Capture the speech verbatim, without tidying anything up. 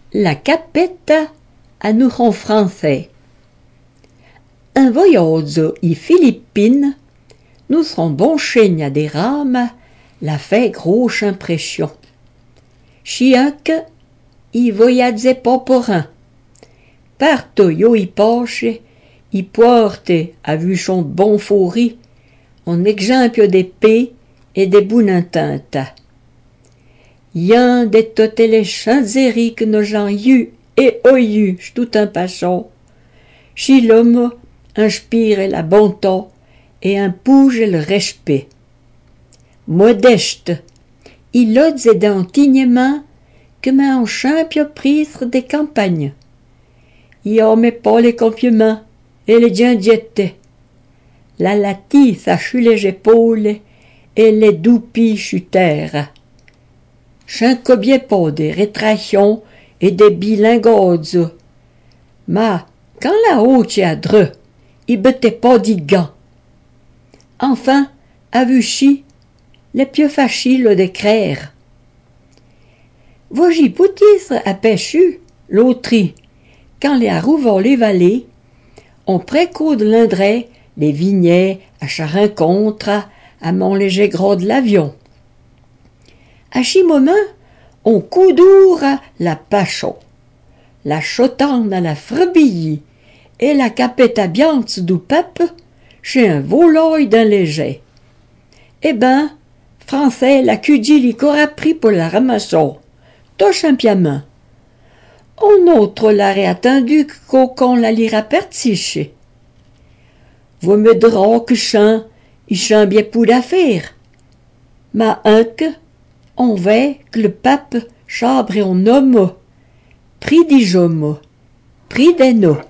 La capette à nous en français. Un voyage i Philippines, nous serons bon chaigne à des rames, la fait grosse impression. Chiac, i voyage pas pour un. Parto yo i poche, i porte a vu son bon fourri, en exemple d'épée et des bounintentes. Y'en de toutes les chanzeries que nos gens eu et oyu tout un passant. Si l'homme inspire la bonté et impouge le respect. Modeste, il ose d'intignement que mais en champion prise des campagnes. Il met pas les compliments et les diendiettes. La latisse a chu les épaules et les doupis chutèrent. Chancobier pas des rétractions et des bilingodes. Mais, quand la haute y a dreux, il bêtait pas d'y gants. Enfin, à Vuchy, les pieux fâchis le décrèrent. Voici poutis à pêchu, l'autri, quand les arrouvant les vallées, on précoude l'indret, les vignets, à chaque rencontre, à mon léger gros de l'avion. À chi moment, on coudoure la pachon, la chotane à la frebille et la capette à biance du pape chez un volaille d'un léger. Eh ben, français, la cudille y qu'aura pris pour la ramasson, toche un piamin. On autre l'aurait attendu qu'aucun la lira pertiche. Vous me direz que chant, il chant bien pour d'affaires. Ma un que, on veut que le pape chabre et on nomme, pris d'ijom, pris des noms.